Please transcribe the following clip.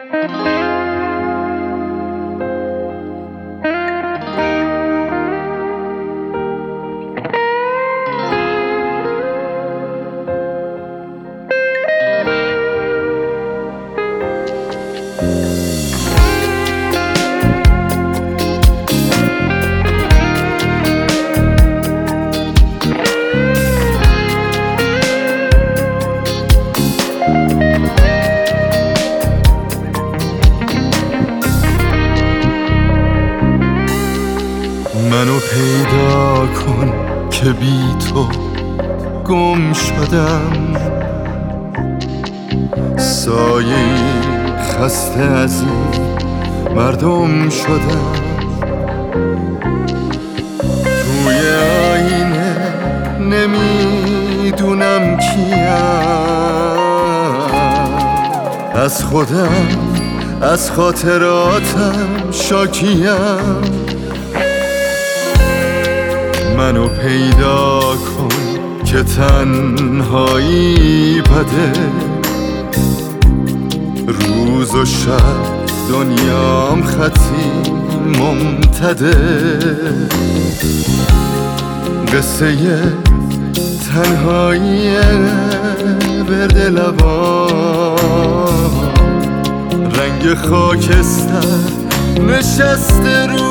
منو پیدا کن که بی تو گم شدم، سایه خسته از این مردم شدم. توی آینه نمیدونم کیم، از خودم از خاطراتم شاکیم. منو پیدا کن که تنهایی بده، روز و شب دنیام خطی ممتده. قصه تنهایی برد لبان، رنگ خاکستر نشسته رو